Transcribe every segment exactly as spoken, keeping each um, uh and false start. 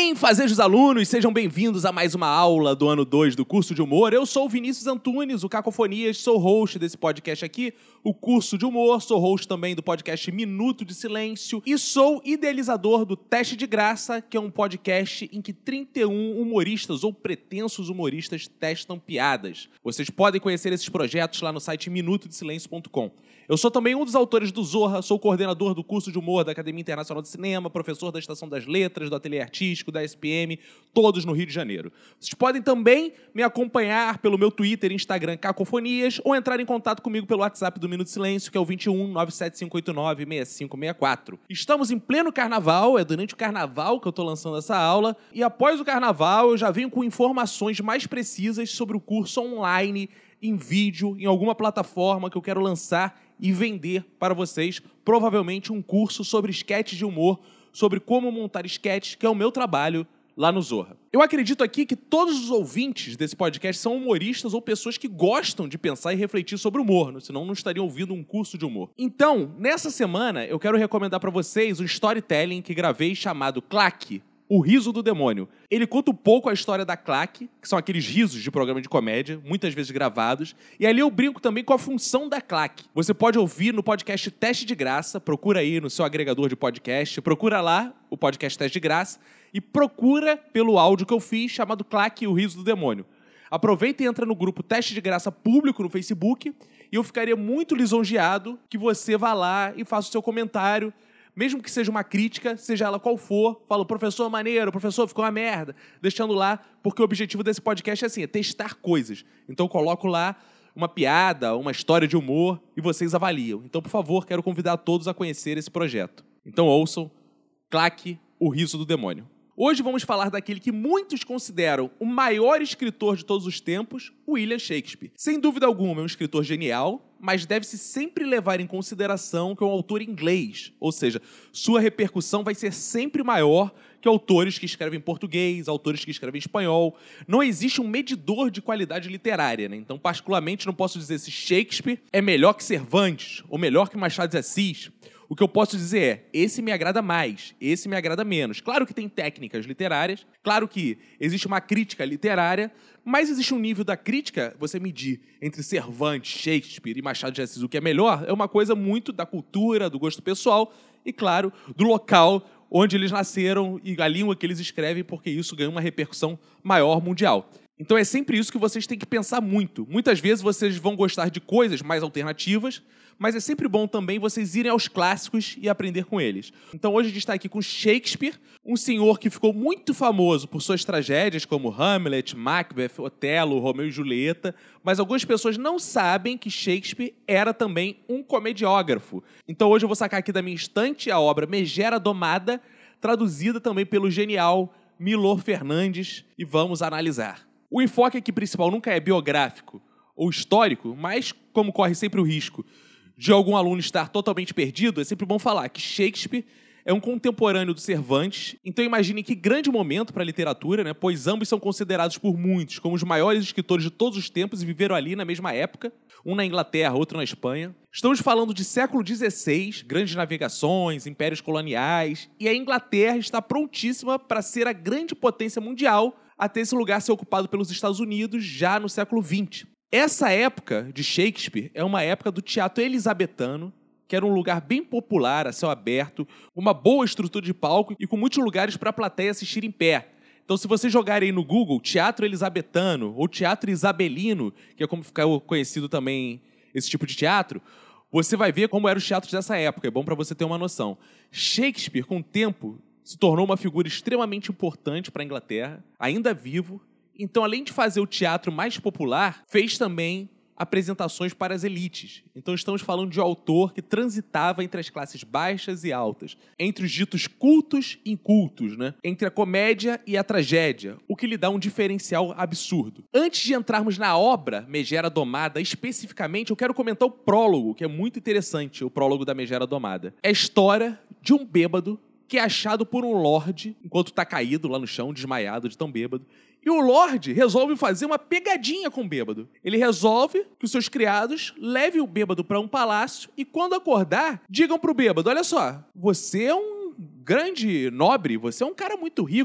Bem, fazejos alunos, sejam bem-vindos a mais uma aula do ano dois do curso de humor. Eu sou o Vinícius Antunes, o Cacofonias, sou host desse podcast aqui, o curso de humor, sou host também do podcast Minuto de Silêncio e sou idealizador do Teste de Graça, que é um podcast em que trinta e um humoristas ou pretensos humoristas testam piadas. Vocês podem conhecer esses projetos lá no site minuto de silêncio ponto com. Eu sou também um dos autores do Zorra, sou coordenador do curso de humor da Academia Internacional de Cinema, professor da Estação das Letras, do Ateliê Artístico, da S P M, todos no Rio de Janeiro. Vocês podem também me acompanhar pelo meu Twitter e Instagram Cacofonias ou entrar em contato comigo pelo WhatsApp do Minuto de Silêncio, que é o vinte e um, nove sete cinco oito nove, seis cinco seis quatro. Estamos em pleno carnaval, é durante o carnaval que eu estou lançando essa aula, e após o carnaval eu já venho com informações mais precisas sobre o curso online, em vídeo, em alguma plataforma que eu quero lançar e vender para vocês, provavelmente um curso sobre esquetes de humor, sobre como montar esquetes, que é o meu trabalho lá no Zorra. Eu acredito aqui que todos os ouvintes desse podcast são humoristas ou pessoas que gostam de pensar e refletir sobre humor, senão não estariam ouvindo um curso de humor. Então, nessa semana, eu quero recomendar para vocês um storytelling que gravei chamado Claque, O Riso do Demônio. Ele conta um pouco a história da claque, que são aqueles risos de programa de comédia, muitas vezes gravados, e ali eu brinco também com a função da claque. Você pode ouvir no podcast Teste de Graça, procura aí no seu agregador de podcast, procura lá o podcast Teste de Graça e procura pelo áudio que eu fiz chamado Claque, O Riso do Demônio. Aproveita e entra no grupo Teste de Graça Público no Facebook e eu ficaria muito lisonjeado que você vá lá e faça o seu comentário, mesmo que seja uma crítica, seja ela qual for, fala, professor, maneiro, professor, ficou uma merda, deixando lá, porque o objetivo desse podcast é assim, é testar coisas. Então eu coloco lá uma piada, uma história de humor e vocês avaliam. Então, por favor, quero convidar todos a conhecer esse projeto. Então ouçam Claque, O Riso do Demônio. Hoje vamos falar daquele que muitos consideram o maior escritor de todos os tempos, William Shakespeare. Sem dúvida alguma, é um escritor genial, mas deve-se sempre levar em consideração que é um autor inglês, ou seja, sua repercussão vai ser sempre maior que autores que escrevem em português, autores que escrevem em espanhol. Não existe um medidor de qualidade literária, né? Então, particularmente, não posso dizer se Shakespeare é melhor que Cervantes ou melhor que Machado de Assis. O que eu posso dizer é, esse me agrada mais, esse me agrada menos. Claro que tem técnicas literárias, claro que existe uma crítica literária, mas existe um nível da crítica, você medir entre Cervantes, Shakespeare e Machado de Assis, o que é melhor, é uma coisa muito da cultura, do gosto pessoal e, claro, do local onde eles nasceram e a língua que eles escrevem, porque isso ganha uma repercussão maior mundial. Então é sempre isso que vocês têm que pensar muito. Muitas vezes vocês vão gostar de coisas mais alternativas, mas é sempre bom também vocês irem aos clássicos e aprender com eles. Então hoje a gente está aqui com Shakespeare, um senhor que ficou muito famoso por suas tragédias como Hamlet, Macbeth, Otelo, Romeu e Julieta, mas algumas pessoas não sabem que Shakespeare era também um comediógrafo. Então hoje eu vou sacar aqui da minha estante a obra Megera Domada, traduzida também pelo genial Milor Fernandes, e vamos analisar. O enfoque aqui principal nunca é biográfico ou histórico, mas como corre sempre o risco de algum aluno estar totalmente perdido, é sempre bom falar que Shakespeare é um contemporâneo do Cervantes, então imaginem que grande momento para a literatura, né? Pois ambos são considerados por muitos como os maiores escritores de todos os tempos e viveram ali na mesma época, um na Inglaterra, outro na Espanha. Estamos falando de século dezesseis, grandes navegações, impérios coloniais, e a Inglaterra está prontíssima para ser a grande potência mundial até esse lugar ser ocupado pelos Estados Unidos já no século vinte. Essa época de Shakespeare é uma época do teatro elisabetano, que era um lugar bem popular, a céu aberto, uma boa estrutura de palco e com muitos lugares para a plateia assistir em pé. Então, se vocês jogarem no Google Teatro Elisabetano ou Teatro Isabelino, que é como ficou conhecido também esse tipo de teatro, você vai ver como eram os teatros dessa época. É bom para você ter uma noção. Shakespeare, com o tempo, se tornou uma figura extremamente importante para a Inglaterra, ainda vivo. Então, além de fazer o teatro mais popular, fez também apresentações para as elites. Então, estamos falando de um autor que transitava entre as classes baixas e altas, entre os ditos cultos e incultos, né? Entre a comédia e a tragédia, o que lhe dá um diferencial absurdo. Antes de entrarmos na obra Megera Domada, especificamente, eu quero comentar o prólogo, que é muito interessante, o prólogo da Megera Domada. É a história de um bêbado que é achado por um lorde, enquanto está caído lá no chão, desmaiado de tão bêbado. E o lorde resolve fazer uma pegadinha com o bêbado. Ele resolve que os seus criados levem o bêbado para um palácio e, quando acordar, digam para o bêbado, olha só, você é um grande nobre, você é um cara muito rico,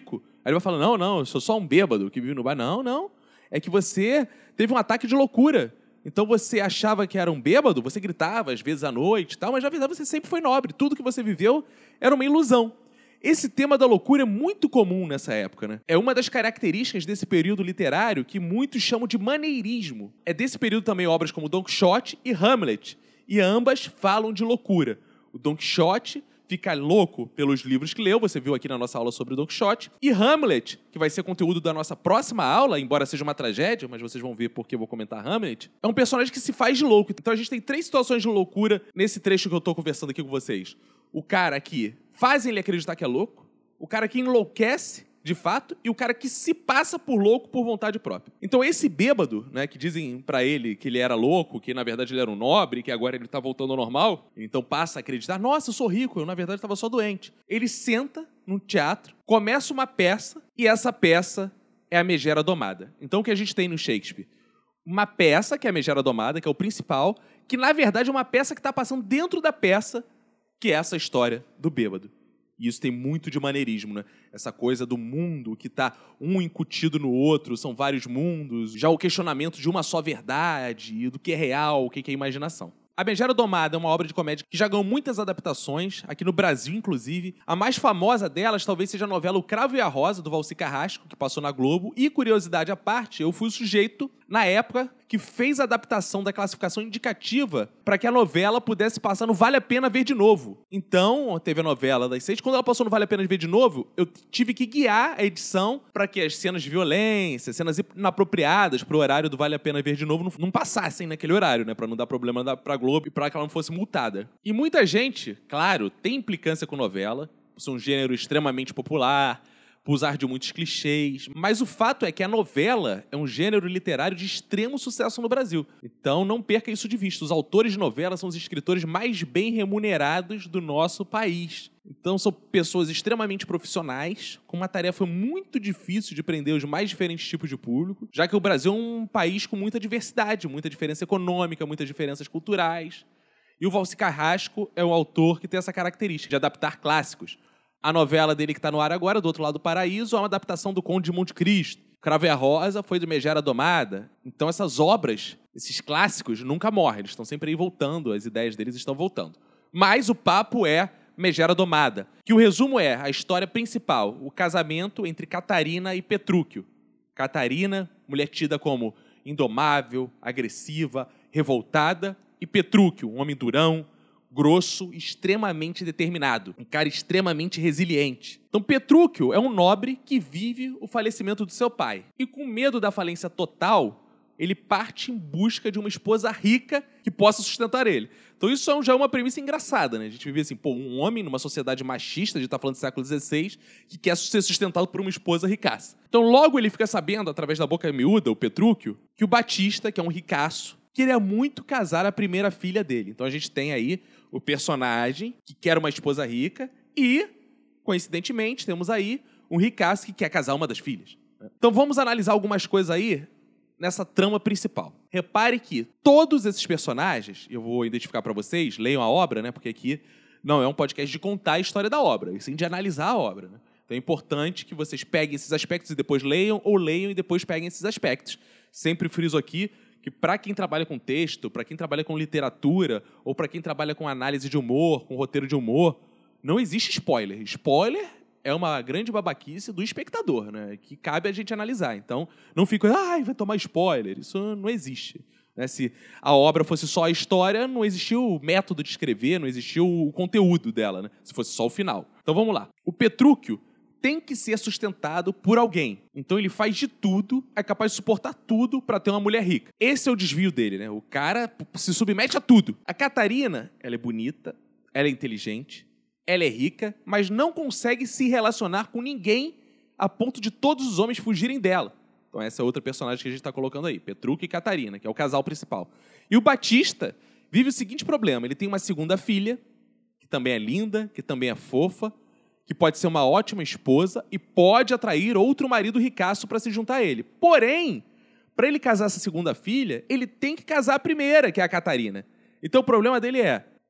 Aí ele vai falar, não, não, eu sou só um bêbado que vive no bar. Não, não. É que você teve um ataque de loucura. Então você achava que era um bêbado, você gritava às vezes à noite e tal, mas na verdade você sempre foi nobre. Tudo que você viveu era uma ilusão. Esse tema da loucura é muito comum nessa época, né? É uma das características desse período literário que muitos chamam de maneirismo. É desse período também obras como Don Quixote e Hamlet. E ambas falam de loucura. O Don Quixote fica louco pelos livros que leu, você viu aqui na nossa aula sobre o Don Quixote. E Hamlet, que vai ser conteúdo da nossa próxima aula, embora seja uma tragédia, mas vocês vão ver porque eu vou comentar Hamlet, é um personagem que se faz de louco. Então a gente tem três situações de loucura nesse trecho que eu tô conversando aqui com vocês. O cara que fazem ele acreditar que é louco, o cara que enlouquece de fato, e o cara que se passa por louco por vontade própria. Então esse bêbado, né, que dizem pra ele que ele era louco, que na verdade ele era um nobre, que agora ele tá voltando ao normal, então passa a acreditar, nossa, eu sou rico, eu na verdade estava só doente. Ele senta num teatro, começa uma peça, e essa peça é a Megera Domada. Então o que a gente tem no Shakespeare? Uma peça, que é a Megera Domada, que é o principal, que na verdade é uma peça que está passando dentro da peça, que é essa história do bêbado. E isso tem muito de maneirismo, né? Essa coisa do mundo que está um incutido no outro, são vários mundos. Já o questionamento de uma só verdade, e do que é real, o que é imaginação. A Megera Domada é uma obra de comédia que já ganhou muitas adaptações, aqui no Brasil, inclusive. A mais famosa delas talvez seja a novela O Cravo e a Rosa, do Valci Carrasco, que passou na Globo. E, curiosidade à parte, eu fui o sujeito, na época, que fez a adaptação da classificação indicativa para que a novela pudesse passar no Vale a Pena Ver de Novo. Então, teve a novela das seis. Quando ela passou no Vale a Pena Ver de Novo, eu tive que guiar a edição para que as cenas de violência, cenas inapropriadas para o horário do Vale a Pena Ver de Novo não, não passassem naquele horário, né? Para não dar problema para a Globo e para que ela não fosse multada. E muita gente, claro, tem implicância com novela, por ser um gênero extremamente popular, por usar de muitos clichês, mas o fato é que a novela é um gênero literário de extremo sucesso no Brasil. Então não perca isso de vista. Os autores de novela são os escritores mais bem remunerados do nosso país. Então são pessoas extremamente profissionais, com uma tarefa muito difícil de prender os mais diferentes tipos de público, já que o Brasil é um país com muita diversidade, muita diferença econômica, muitas diferenças culturais. E o Valci Carrasco é o autor que tem essa característica de adaptar clássicos. A novela dele que está no ar agora, Do Outro Lado do Paraíso, é uma adaptação do Conde de Monte Cristo. Cravo e a Rosa foi do Megera Domada. Então essas obras, esses clássicos, nunca morrem. Eles estão sempre aí voltando, as ideias deles estão voltando. Mas o papo é Megera Domada, que o resumo é a história principal, o casamento entre Catarina e Petrúquio. Catarina, mulher tida como indomável, agressiva, revoltada, e Petrúquio, um homem durão, grosso, extremamente determinado, um cara extremamente resiliente. Então Petrúquio é um nobre que vive o falecimento do seu pai. E com medo da falência total, ele parte em busca de uma esposa rica que possa sustentar ele. Então isso já é uma premissa engraçada, né? A gente vive assim, pô, um homem numa sociedade machista, a gente tá falando do século dezesseis, que quer ser sustentado por uma esposa ricaça. Então logo ele fica sabendo, através da boca miúda, o Petrúquio, que o Batista, que é um ricaço, queria muito casar a primeira filha dele. Então a gente tem aí o personagem que quer uma esposa rica e, coincidentemente, temos aí um ricaço que quer casar uma das filhas. Então vamos analisar algumas coisas aí nessa trama principal. Repare que todos esses personagens, eu vou identificar para vocês, leiam a obra, né? Porque aqui não é um podcast de contar a história da obra, e sim de analisar a obra, né? Então é importante que vocês peguem esses aspectos e depois leiam, ou leiam e depois peguem esses aspectos. Sempre friso aqui que para quem trabalha com texto, para quem trabalha com literatura, ou para quem trabalha com análise de humor, com roteiro de humor, não existe spoiler. Spoiler é uma grande babaquice do espectador, né? Que cabe a gente analisar. Então, não fica, ai, vai tomar spoiler. Isso não existe. Né? Se a obra fosse só a história, não existia o método de escrever, não existia o conteúdo dela, né? Se fosse só o final. Então, vamos lá. O Petrúquio tem que ser sustentado por alguém. Então ele faz de tudo, é capaz de suportar tudo para ter uma mulher rica. Esse é o desvio dele, né? O cara se submete a tudo. A Catarina, ela é bonita, ela é inteligente, ela é rica, mas não consegue se relacionar com ninguém a ponto de todos os homens fugirem dela. Então essa é outra personagem que a gente está colocando aí, Petrúquio e Catarina, que é o casal principal. E o Batista vive o seguinte problema, ele tem uma segunda filha, que também é linda, que também é fofa, que pode ser uma ótima esposa e pode atrair outro marido ricaço para se juntar a ele. Porém, para ele casar essa segunda filha, ele tem que casar a primeira, que é a Catarina. Então o problema dele é,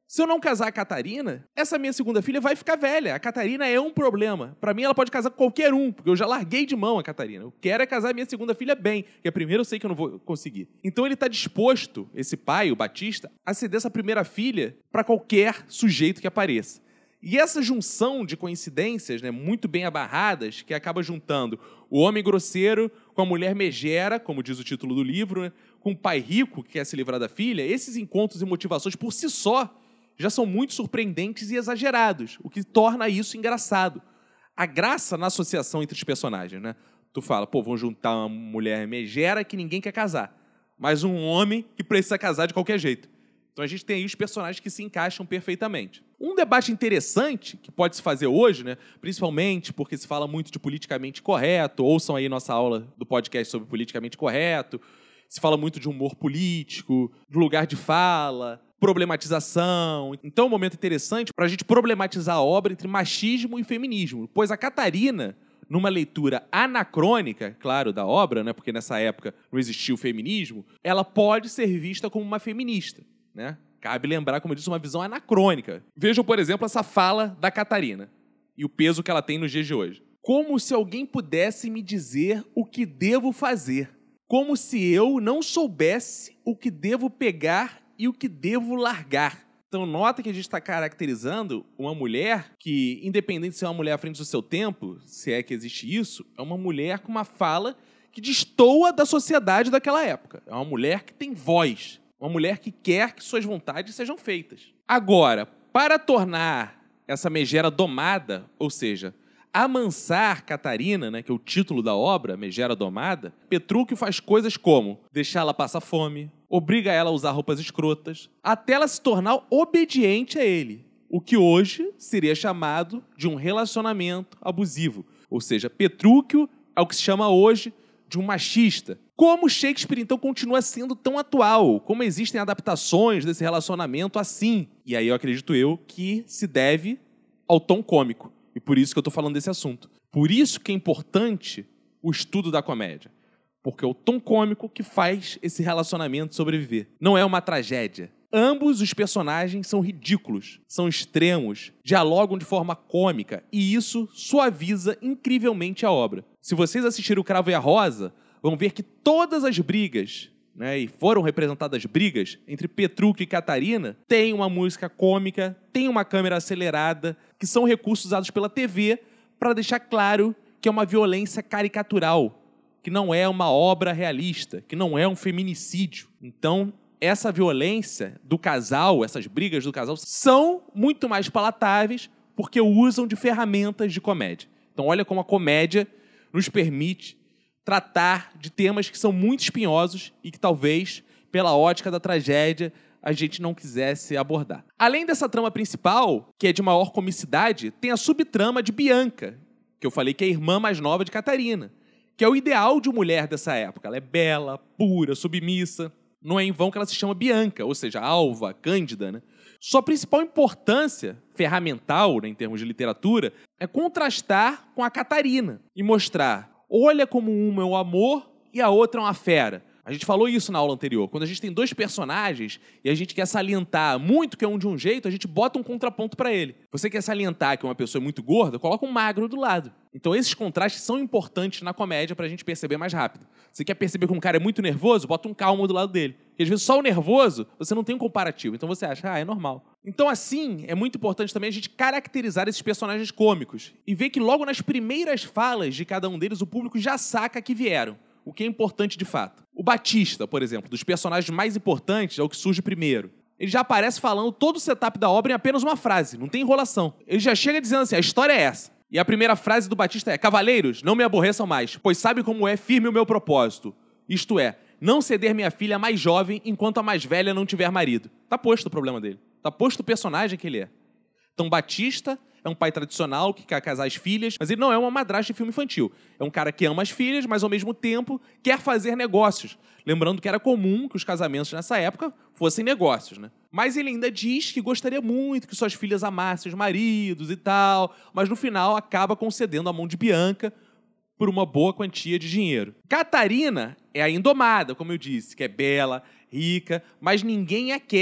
Se eu não casar a Catarina, essa minha segunda filha vai ficar velha. A Catarina é um problema. Pra mim, ela pode casar com qualquer um, porque eu já larguei de mão a Catarina. Eu quero é casar a minha segunda filha bem, porque a primeira eu sei que eu não vou conseguir. Então ele tá disposto, esse pai, o Batista, a ceder essa primeira filha pra qualquer sujeito que apareça. E essa junção de coincidências, né, muito bem abarradas, que acaba juntando o homem grosseiro com a mulher megera, como diz o título do livro, né, com o pai rico que quer se livrar da filha, esses encontros e motivações por si só já são muito surpreendentes e exagerados, o que torna isso engraçado. A graça na associação entre os personagens, né? Tu fala, pô, vão juntar uma mulher megera que ninguém quer casar, mas um homem que precisa casar de qualquer jeito. Então a gente tem aí os personagens que se encaixam perfeitamente. Um debate interessante que pode se fazer hoje, né, principalmente porque se fala muito de politicamente correto, ouçam aí nossa aula do podcast sobre politicamente correto, se fala muito de humor político, do lugar de fala, problematização. Então é um momento interessante para a gente problematizar a obra entre machismo e feminismo, pois a Catarina, numa leitura anacrônica, claro, da obra, né, porque nessa época não existia o feminismo, ela pode ser vista como uma feminista, né? Cabe lembrar, como eu disse, uma visão anacrônica. Vejam, por exemplo, essa fala da Catarina e o peso que ela tem nos dias de hoje. Como se alguém pudesse me dizer o que devo fazer. Como se eu não soubesse o que devo pegar e o que devo largar. Então, nota que a gente está caracterizando uma mulher que, independente de ser uma mulher à frente do seu tempo, se é que existe isso, é uma mulher com uma fala que destoa da sociedade daquela época. É uma mulher que tem voz. Uma mulher que quer que suas vontades sejam feitas. Agora, para tornar essa megera domada, ou seja, amansar Catarina, né, que é o título da obra, Megera Domada, Petrúquio faz coisas como deixá-la passar fome, obriga ela a usar roupas escrotas, até ela se tornar obediente a ele, o que hoje seria chamado de um relacionamento abusivo. Ou seja, Petrúquio é o que se chama hoje de um machista. Como Shakespeare, então, continua sendo tão atual? Como existem adaptações desse relacionamento assim? E aí eu acredito eu que se deve ao tom cômico. E por isso que eu estou falando desse assunto. Por isso que é importante o estudo da comédia. Porque é o tom cômico que faz esse relacionamento sobreviver. Não é uma tragédia. Ambos os personagens são ridículos, são extremos, dialogam de forma cômica e isso suaviza incrivelmente a obra. Se vocês assistiram O Cravo e a Rosa, vão ver que todas as brigas, né, e foram representadas brigas entre Petrúquio e Catarina, tem uma música cômica, tem uma câmera acelerada, que são recursos usados pela T V para deixar claro que é uma violência caricatural, que não é uma obra realista, que não é um feminicídio. Então, essa violência do casal, essas brigas do casal, são muito mais palatáveis porque usam de ferramentas de comédia. Então, olha como a comédia nos permite tratar de temas que são muito espinhosos e que talvez, pela ótica da tragédia, a gente não quisesse abordar. Além dessa trama principal, que é de maior comicidade, tem a subtrama de Bianca, que eu falei que é a irmã mais nova de Catarina, que é o ideal de mulher dessa época. Ela é bela, pura, submissa. Não é em vão que ela se chama Bianca, ou seja, alva, cândida, né? Sua principal importância ferramental, né, em termos de literatura, é contrastar com a Catarina e mostrar, olha como uma é um amor e a outra é uma fera. A gente falou isso na aula anterior. Quando a gente tem dois personagens e a gente quer salientar muito que é um de um jeito, a gente bota um contraponto para ele. Você quer salientar que uma pessoa é muito gorda, coloca um magro do lado. Então esses contrastes são importantes na comédia para a gente perceber mais rápido. Você quer perceber que um cara é muito nervoso, bota um calmo do lado dele. Porque às vezes só o nervoso, você não tem um comparativo. Então você acha, ah, é normal. Então assim, é muito importante também a gente caracterizar esses personagens cômicos e ver que logo nas primeiras falas de cada um deles, o público já saca que vieram. O que é importante de fato. O Batista, por exemplo, dos personagens mais importantes, é o que surge primeiro. Ele já aparece falando todo o setup da obra em apenas uma frase, não tem enrolação. Ele já chega dizendo assim, a história é essa. E a primeira frase do Batista é, cavaleiros, não me aborreçam mais, pois sabe como é firme o meu propósito. Isto é, não ceder minha filha mais jovem enquanto a mais velha não tiver marido. Tá posto o problema dele. Tá posto o personagem que ele é. Então, Batista é um pai tradicional que quer casar as filhas, mas ele não é uma madrasta de filme infantil. É um cara que ama as filhas, mas ao mesmo tempo quer fazer negócios. Lembrando que era comum que os casamentos nessa época fossem negócios, né? Mas ele ainda diz que gostaria muito que suas filhas amassem os maridos e tal, mas no final acaba concedendo a mão de Bianca por uma boa quantia de dinheiro. Catarina é a indomada, como eu disse, que é bela, rica, mas ninguém a quer.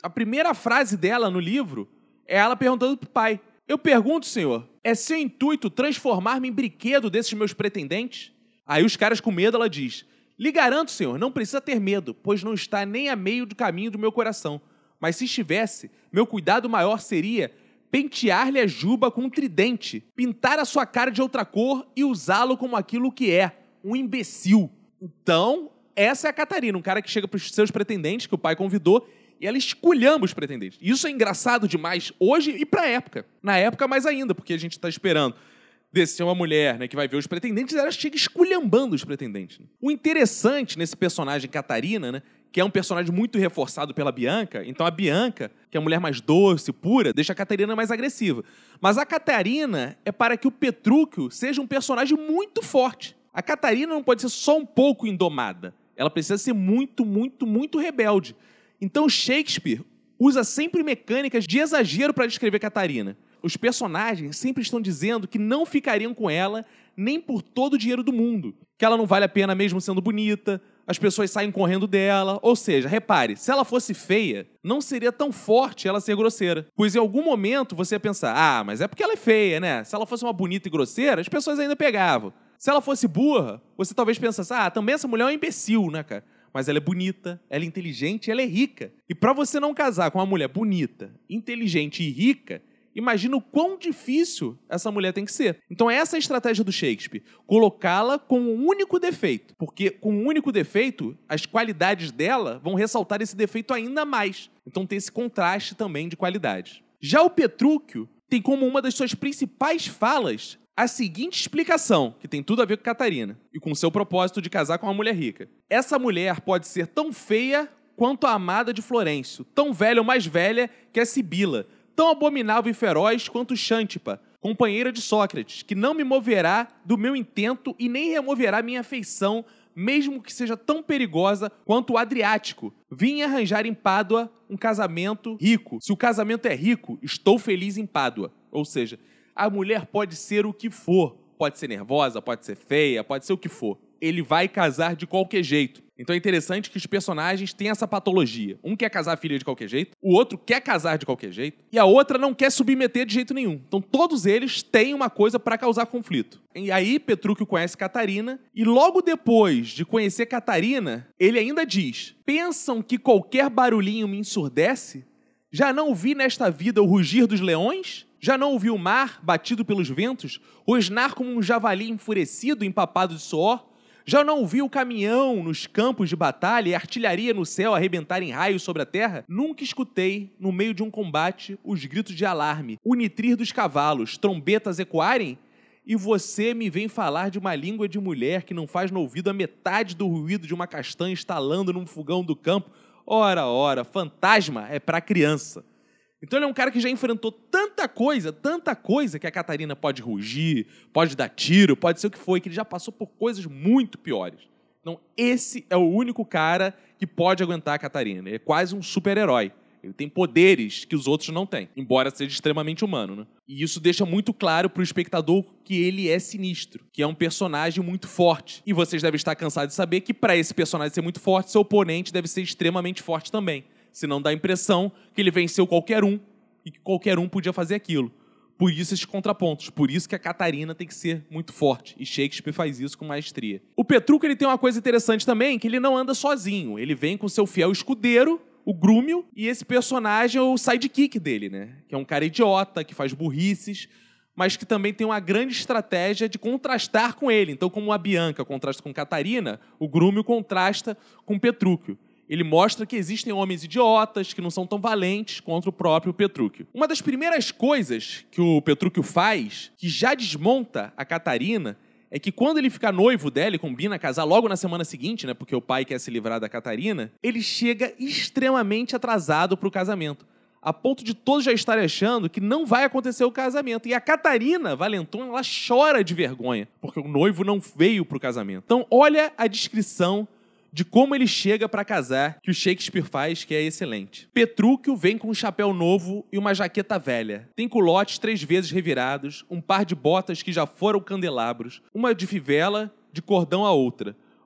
A primeira frase dela no livro é ela perguntando pro pai: eu pergunto, senhor, é seu intuito transformar-me em brinquedo desses meus pretendentes? Aí os caras com medo, ela diz: lhe garanto, senhor, não precisa ter medo, pois não está nem a meio do caminho do meu coração. Mas se estivesse, meu cuidado maior seria pentear-lhe a juba com um tridente, pintar a sua cara de outra cor e usá-lo como aquilo que é, um imbecil. Então, essa é a Catarina, um cara que chega para os seus pretendentes, que o pai convidou, e ela esculhamba os pretendentes. Isso é engraçado demais hoje e pra época. Na época, mais ainda, porque a gente tá esperando descer uma mulher, né, que vai ver os pretendentes, ela chega esculhambando os pretendentes. O interessante nesse personagem Catarina, né, que é um personagem muito reforçado pela Bianca, então a Bianca, que é a mulher mais doce, pura, deixa a Catarina mais agressiva. Mas a Catarina é para que o Petrúquio seja um personagem muito forte. A Catarina não pode ser só um pouco indomada. Ela precisa ser muito, muito, muito rebelde. Então Shakespeare usa sempre mecânicas de exagero para descrever Catarina. Os personagens sempre estão dizendo que não ficariam com ela nem por todo o dinheiro do mundo, que ela não vale a pena mesmo sendo bonita, as pessoas saem correndo dela. Ou seja, repare, se ela fosse feia, não seria tão forte ela ser grosseira. Pois em algum momento você ia pensar: ah, mas é porque ela é feia, né? Se ela fosse uma bonita e grosseira, as pessoas ainda pegavam. Se ela fosse burra, você talvez pensasse: ah, também essa mulher é um imbecil, né, cara? Mas ela é bonita, ela é inteligente, ela é rica. E para você não casar com uma mulher bonita, inteligente e rica, imagina o quão difícil essa mulher tem que ser. Então essa é a estratégia do Shakespeare, colocá-la com um único defeito, porque com um único defeito, as qualidades dela vão ressaltar esse defeito ainda mais. Então tem esse contraste também de qualidades. Já o Petrúquio tem como uma das suas principais falas a seguinte explicação, que tem tudo a ver com Catarina e com o seu propósito de casar com uma mulher rica. Essa mulher pode ser tão feia quanto a amada de Florencio, tão velha ou mais velha que a Sibila, tão abominável e feroz quanto Xântipa, companheira de Sócrates, que não me moverá do meu intento e nem removerá minha afeição, mesmo que seja tão perigosa quanto o Adriático. Vim arranjar em Pádua um casamento rico. Se o casamento é rico, estou feliz em Pádua. Ou seja, a mulher pode ser o que for. Pode ser nervosa, pode ser feia, pode ser o que for. Ele vai casar de qualquer jeito. Então é interessante que os personagens têm essa patologia. Um quer casar a filha de qualquer jeito, o outro quer casar de qualquer jeito, e a outra não quer submeter de jeito nenhum. Então todos eles têm uma coisa para causar conflito. E aí Petrúquio conhece Catarina, e logo depois de conhecer Catarina, ele ainda diz: pensam que qualquer barulhinho me ensurdece? Já não vi nesta vida o rugir dos leões? Já não ouvi o mar batido pelos ventos? Rosnar como um javali enfurecido, empapado de suor? Já não ouvi o caminhão nos campos de batalha e a artilharia no céu arrebentar em raios sobre a terra? Nunca escutei, no meio de um combate, os gritos de alarme, o nitrir dos cavalos, trombetas ecoarem? E você me vem falar de uma língua de mulher que não faz no ouvido a metade do ruído de uma castanha estalando num fogão do campo? Ora, ora, fantasma é pra criança. Então ele é um cara que já enfrentou tanta coisa, tanta coisa, que a Catarina pode rugir, pode dar tiro, pode ser o que for, que ele já passou por coisas muito piores. Então esse é o único cara que pode aguentar a Catarina. Ele é quase um super-herói. Ele tem poderes que os outros não têm, embora seja extremamente humano, né? E isso deixa muito claro pro espectador que ele é sinistro, que é um personagem muito forte. E vocês devem estar cansados de saber que para esse personagem ser muito forte, seu oponente deve ser extremamente forte também. Senão dá a impressão que ele venceu qualquer um e que qualquer um podia fazer aquilo. Por isso esses contrapontos, por isso que a Catarina tem que ser muito forte. E Shakespeare faz isso com maestria. O Petrúquio, ele tem uma coisa interessante também, que ele não anda sozinho. Ele vem com seu fiel escudeiro, o Grúmio, e esse personagem é o sidekick dele, né? Que é um cara idiota, que faz burrices, mas que também tem uma grande estratégia de contrastar com ele. Então, como a Bianca contrasta com Catarina, o Grúmio contrasta com Petrúquio. Ele mostra que existem homens idiotas que não são tão valentes contra o próprio Petrúquio. Uma das primeiras coisas que o Petrúquio faz, que já desmonta a Catarina, é que quando ele fica noivo dela e combina casar logo na semana seguinte, né, porque o pai quer se livrar da Catarina, ele chega extremamente atrasado para o casamento, a ponto de todos já estarem achando que não vai acontecer o casamento. E a Catarina valentona, ela chora de vergonha, porque o noivo não veio para o casamento. Então, olha a descrição de como ele chega para casar, que o Shakespeare faz, que é excelente. Petrúquio vem com um chapéu novo e uma jaqueta velha. Tem culotes três vezes revirados, um par de botas que já foram candelabros, uma de fivela, de cordão a outra.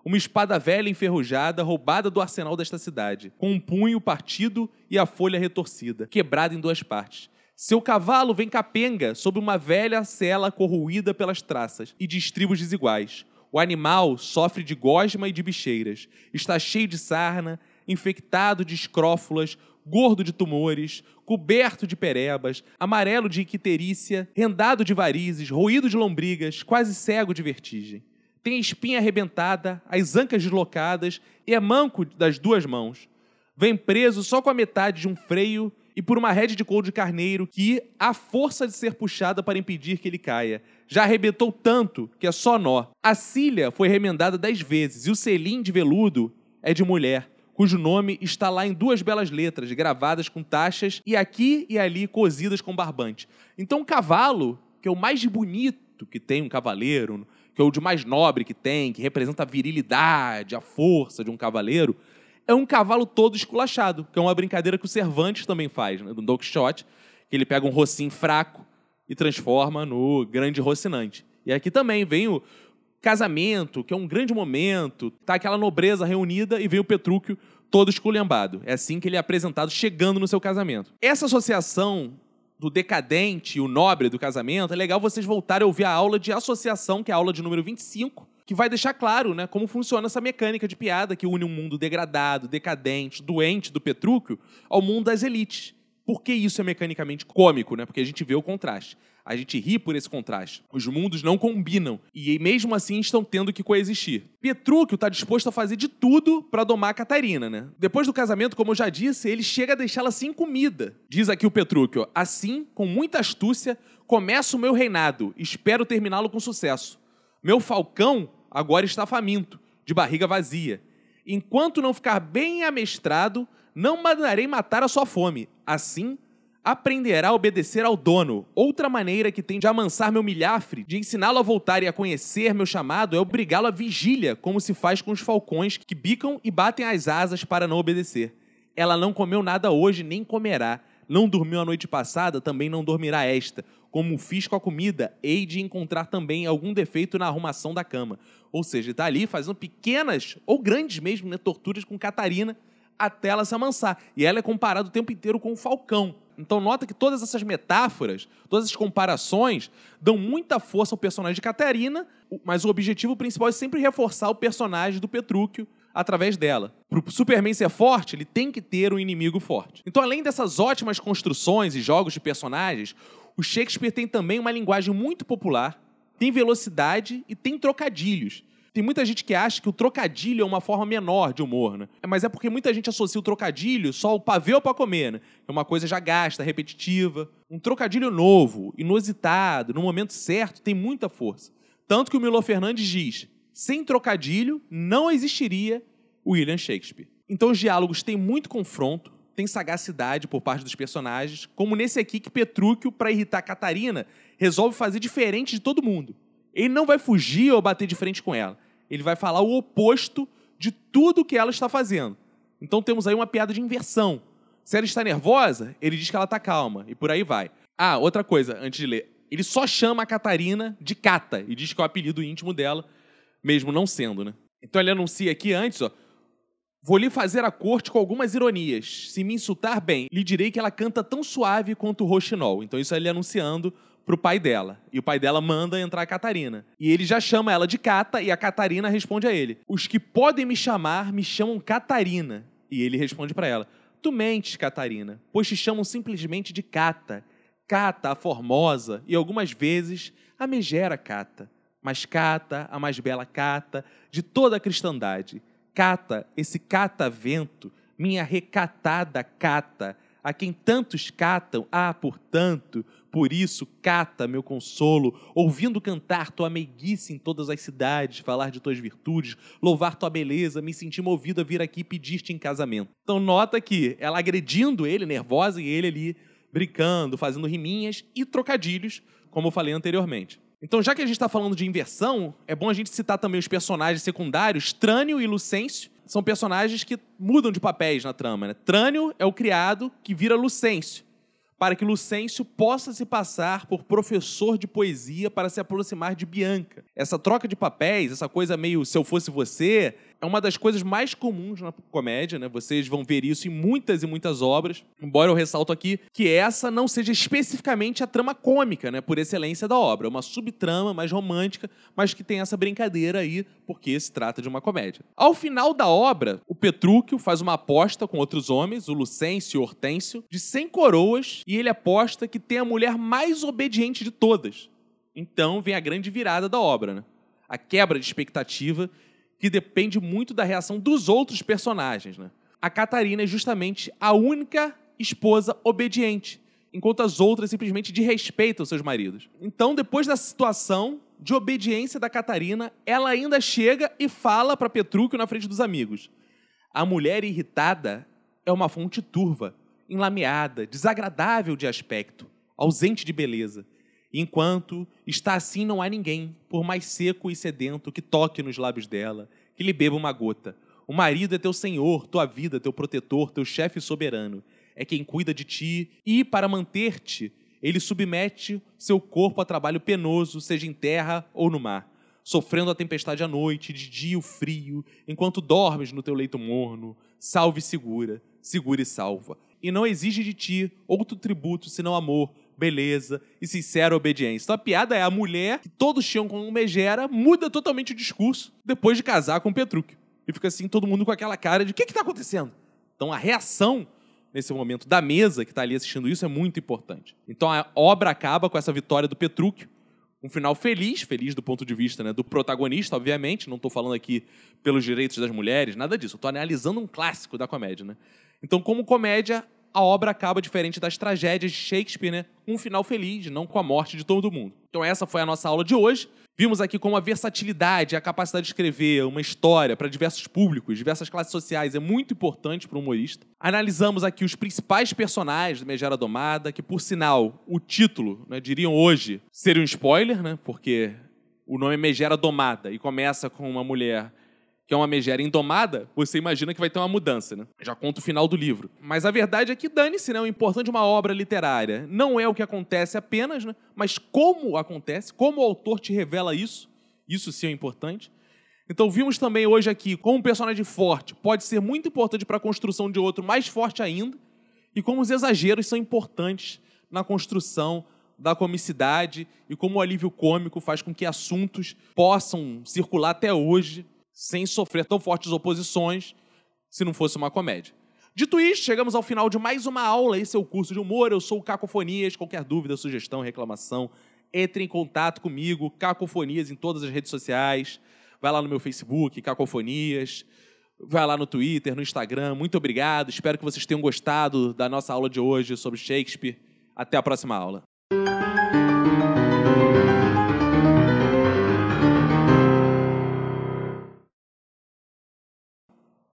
uma espada velha enferrujada roubada do arsenal desta cidade, com um punho partido e a folha retorcida, quebrada em duas partes. Seu cavalo vem capenga sob uma velha sela corroída pelas traças e de estribos desiguais. O animal sofre de gosma e de bicheiras, está cheio de sarna, infectado de escrófulas, gordo de tumores, coberto de perebas, amarelo de icterícia, rendado de varizes, roído de lombrigas, quase cego de vertigem. Tem a espinha arrebentada, as ancas deslocadas e é manco das duas mãos. Vem preso só com a metade de um freio e por uma rede de couro de carneiro que há força de ser puxada para impedir que ele caia. Já arrebentou tanto que é só nó. A cilha foi remendada dez vezes e o selim de veludo é de mulher, cujo nome está lá em duas belas letras, gravadas com taxas e aqui e ali cozidas com barbante. Então, o cavalo, que é o mais bonito que tem um cavaleiro, que é o de mais nobre que tem, que representa a virilidade, a força de um cavaleiro, é um cavalo todo esculachado, que é uma brincadeira que o Cervantes também faz, né, do Don Quixote, que ele pega um rocinho fraco e transforma no grande Rocinante. E aqui também vem o casamento, que é um grande momento, tá aquela nobreza reunida e vem o Petrúquio todo esculhambado. É assim que ele é apresentado chegando no seu casamento. Essa associação do decadente e o nobre do casamento, é legal vocês voltarem a ouvir a aula de associação, que é a aula de número vinte e cinco, que vai deixar claro, né, como funciona essa mecânica de piada que une um mundo degradado, decadente, doente do Petrúquio ao mundo das elites. Por que isso é mecanicamente cômico, né? Porque a gente vê o contraste. A gente ri por esse contraste. Os mundos não combinam e mesmo assim estão tendo que coexistir. Petrúquio está disposto a fazer de tudo para domar a Catarina, né? Depois do casamento, como eu já disse, ele chega a deixá-la sem comida. Diz aqui o Petrúquio: assim, com muita astúcia, começo o meu reinado, espero terminá-lo com sucesso. Meu falcão agora está faminto, de barriga vazia. Enquanto não ficar bem amestrado, não mandarei matar a sua fome. Assim, aprenderá a obedecer ao dono. Outra maneira que tem de amansar meu milhafre, de ensiná-lo a voltar e a conhecer meu chamado, é obrigá-lo à vigília, como se faz com os falcões que bicam e batem as asas para não obedecer. Ela não comeu nada hoje, nem comerá. Não dormiu a noite passada, também não dormirá esta. Como fiz com a comida, hei de encontrar também algum defeito na arrumação da cama. Ou seja, ele está ali fazendo pequenas, ou grandes mesmo, né, torturas com Catarina, até ela se amansar. E ela é comparada o tempo inteiro com o falcão. Então nota que todas essas metáforas, todas essas comparações, dão muita força ao personagem de Catarina, mas o objetivo principal é sempre reforçar o personagem do Petrúquio através dela. Para o Superman ser forte, ele tem que ter um inimigo forte. Então, além dessas ótimas construções e jogos de personagens, o Shakespeare tem também uma linguagem muito popular, tem velocidade e tem trocadilhos. Tem muita gente que acha que o trocadilho é uma forma menor de humor, né? Mas é porque muita gente associa o trocadilho só ao pavê para comer, né? É uma coisa já gasta, repetitiva. Um trocadilho novo, inusitado, no momento certo, tem muita força. Tanto que o Milor Fernandes diz: sem trocadilho não existiria William Shakespeare. Então os diálogos têm muito confronto, tem sagacidade por parte dos personagens, como nesse aqui que Petrúquio, para irritar Catarina, resolve fazer diferente de todo mundo. Ele não vai fugir ou bater de frente com ela. Ele vai falar o oposto de tudo que ela está fazendo. Então temos aí uma piada de inversão. Se ela está nervosa, ele diz que ela está calma, e por aí vai. Ah, outra coisa, antes de ler. Ele só chama a Catarina de Cata, e diz que é o apelido íntimo dela, mesmo não sendo, né? Então ele anuncia aqui antes, ó: vou lhe fazer a corte com algumas ironias. Se me insultar, bem, lhe direi que ela canta tão suave quanto o roxinol. Então isso é ele anunciando pro pai dela. E o pai dela manda entrar a Catarina. E ele já chama ela de Cata, e a Catarina responde a ele: os que podem me chamar, me chamam Catarina. E ele responde para ela: tu mentes, Catarina, pois te chamam simplesmente de Cata. Cata, a formosa, e algumas vezes a megera Cata. Mas Cata, a mais bela Cata, de toda a cristandade. Cata, esse catavento, minha recatada Cata, a quem tantos catam, ah, portanto, por isso, cata, meu consolo, ouvindo cantar tua meiguice em todas as cidades, falar de tuas virtudes, louvar tua beleza, me senti movido a vir aqui pedir-te em casamento. Então nota que ela agredindo ele, nervosa, e ele ali brincando, fazendo riminhas e trocadilhos, como eu falei anteriormente. Então, já que a gente está falando de inversão, é bom a gente citar também os personagens secundários. Trânio e Lucêncio são personagens que mudam de papéis na trama, né? Trânio é o criado que vira Lucêncio. para que Lucêncio possa se passar por professor de poesia para se aproximar de Bianca. Essa troca de papéis, essa coisa meio se eu fosse você, é uma das coisas mais comuns na comédia, né? Vocês vão ver isso em muitas e muitas obras, embora eu ressalto aqui que essa não seja especificamente a trama cômica, né? Por excelência da obra. É uma subtrama mais romântica, mas que tem essa brincadeira aí, porque se trata de uma comédia. Ao final da obra, o Petrúquio faz uma aposta com outros homens, o Lucêncio e o Hortêncio, de cem coroas, e ele aposta que tem a mulher mais obediente de todas. Então vem a grande virada da obra, né? A quebra de expectativa, que depende muito da reação dos outros personagens, né? A Catarina é justamente a única esposa obediente, enquanto as outras simplesmente desrespeitam seus maridos. Então, depois da situação de obediência da Catarina, ela ainda chega e fala para Petrúquio na frente dos amigos: a mulher irritada é uma fonte turva, enlameada, desagradável de aspecto, ausente de beleza. Enquanto está assim, não há ninguém, por mais seco e sedento, que toque nos lábios dela, que lhe beba uma gota. O marido é teu senhor, tua vida, teu protetor, teu chefe soberano. É quem cuida de ti e, para manter-te, ele submete seu corpo a trabalho penoso, seja em terra ou no mar, sofrendo a tempestade à noite, de dia o frio, enquanto dormes no teu leito morno. Salve e segura, segura e salva. E não exige de ti outro tributo senão amor, beleza e sincera obediência. Então a piada é a mulher, que todos tinham como megera, muda totalmente o discurso depois de casar com o Petrúquio. E fica assim, todo mundo com aquela cara de o que está acontecendo? Então a reação nesse momento da mesa que está ali assistindo isso é muito importante. Então a obra acaba com essa vitória do Petrúquio, um final feliz, feliz do ponto de vista, né, do protagonista, obviamente. Não estou falando aqui pelos direitos das mulheres, nada disso. Estou analisando um clássico da comédia, né? Então, como comédia, a obra acaba diferente das tragédias de Shakespeare, né? Um final feliz, não com a morte de todo mundo. Então essa foi a nossa aula de hoje. Vimos aqui como a versatilidade, a capacidade de escrever uma história para diversos públicos, diversas classes sociais é muito importante para um humorista. Analisamos aqui os principais personagens da Megera Domada, que, por sinal, o título, né, diriam hoje, seria um spoiler, né? Porque o nome é Megera Domada e começa com uma mulher que é uma megera indomada, você imagina que vai ter uma mudança, né? Já conta o final do livro. Mas a verdade é que dane-se, né? O importante de uma obra literária não é o que acontece apenas, né? Mas como acontece, como o autor te revela isso. Isso sim é importante. Então vimos também hoje aqui como um personagem forte pode ser muito importante para a construção de outro mais forte ainda, e como os exageros são importantes na construção da comicidade e como o alívio cômico faz com que assuntos possam circular até hoje sem sofrer tão fortes oposições, se não fosse uma comédia. Dito isso, chegamos ao final de mais uma aula. Esse é o curso de humor. Eu sou o Cacofonias. Qualquer dúvida, sugestão, reclamação, entre em contato comigo, Cacofonias, em todas as redes sociais. Vai lá no meu Facebook, Cacofonias. Vai lá no Twitter, no Instagram. Muito obrigado. Espero que vocês tenham gostado da nossa aula de hoje sobre Shakespeare. Até a próxima aula.